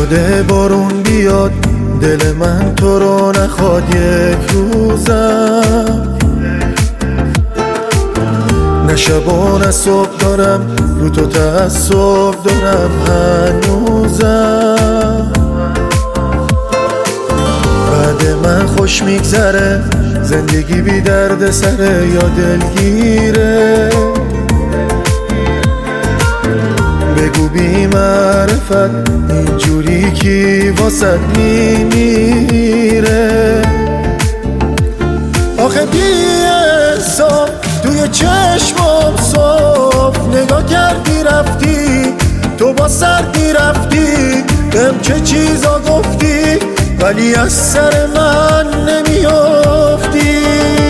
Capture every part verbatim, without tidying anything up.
شده بارون بیاد، دل من تو رو نخواد یک روزم. نه شب و نه صبح دارم رو تو تعصب دارم هنوزم. بعد من خوش میگذره زندگی بی درد سره یا دلگیره. بگو بی معرفت اینجوری کی واسد میمیره. آخه بی حساب توی چشمم صاف نگاه کردی رفتی، تو با سردی رفتی بهم چه چیزا گفتی ولی از سر من نمیافتی.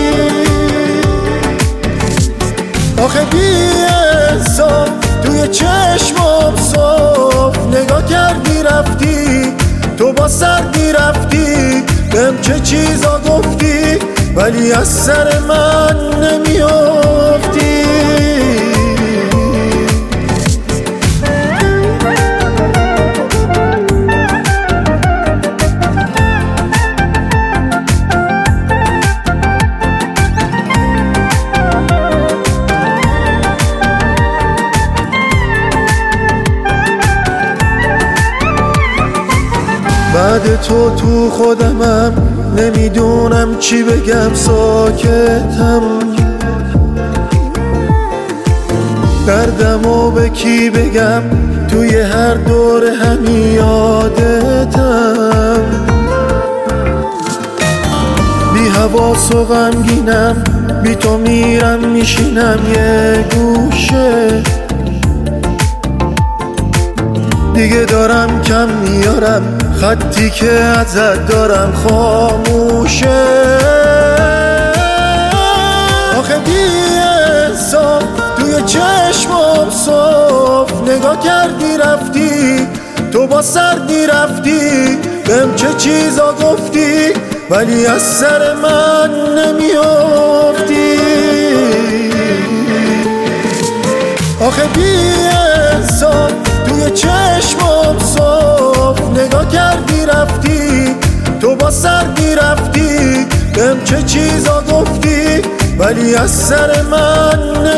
آخه بی حساب توی چشمم صاف نگاه کردی رفتی، تو با سردی رفتی بهم چه چیزا گفتی ولی از سر من نمیافتی. بعد تو تو خودمم نمیدونم چی بگم، ساکتم. دردمو به کی بگم توی هر دور همی یادتم. بی حواس و غمگینم، بی تو میرم میشینم یه گوشه. دیگه دارم کم میارم خطی که ازت دارم خاموشه. آخه بی حساب توی چشمم صاف نگاه کردی رفتی، تو با سردی رفتی بهم چه چیزا گفتی ولی از سر من نمیافتی. آخه بی حساب توی چشمم صاف نگاه کردی رفتی، تو با سردی رفتی بهم چه چیزا گفتی ولی از سر من